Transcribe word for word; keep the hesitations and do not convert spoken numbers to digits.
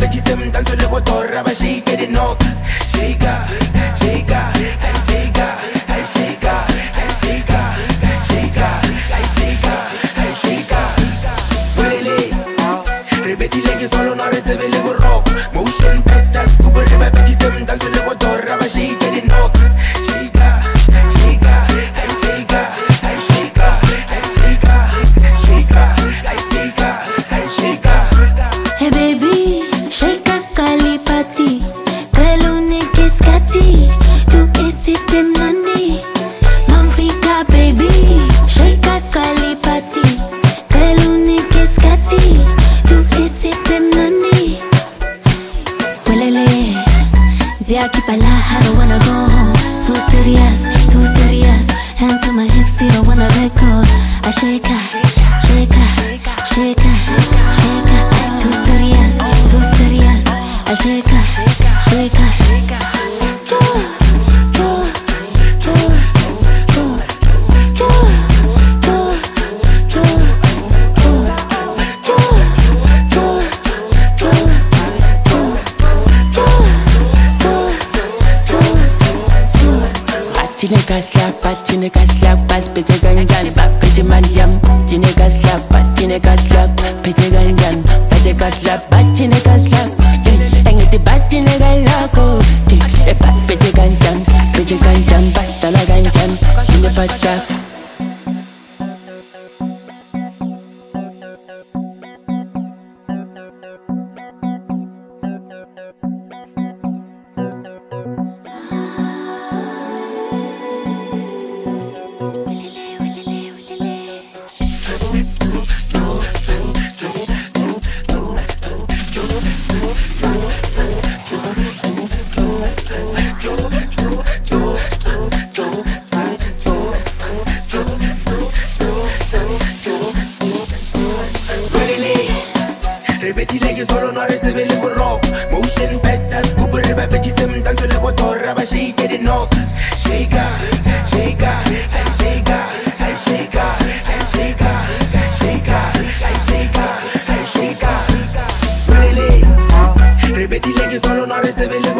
vedi sembra tanto le motorra, ma shake it knock, shake shake hey shake hey shake hey shake shake hey shake hey shake Quelle ripeti lei che solo non rete le con rock motion petta scuba ma vedi sembra tanto le motorra, ma shake it knock, shake shake hey shake hey shake hey shake shake hey shake hey shake Hey baby, shake a scally patty. Quello che scatti, tu e siete mandi. Manfica baby, shake a scally patty. Quello che scatti, tu e siete mandi. Welele, zia kipala, I don't wanna go home. Too serious, too serious. Hands on my hips, I don't wanna let go. I shake her, shake her, shake her, shake her. Too serious, too serious. I shake her, shake her. Jo, jo, jo, jo, jo, jo, jo, jo, jo, jo, jo. Batine kaslak, batine kaslak, bas pete gangan, bap pete malyam. Batine kaslak, batine kaslak, pete gangan, pete kaslak, batine kaslak. Engeti batine galako, e bap pete gangan, pete gangan, batala gangan, ine patlak. Ripeti lei che solo non rete le con rock motion petta scuba ma vedi sembra tanto le motorra, ma shake it knock, shake shake hey shake hey shake hey shake shake hey shake hey shake Quelle ripeti lei che solo non rete le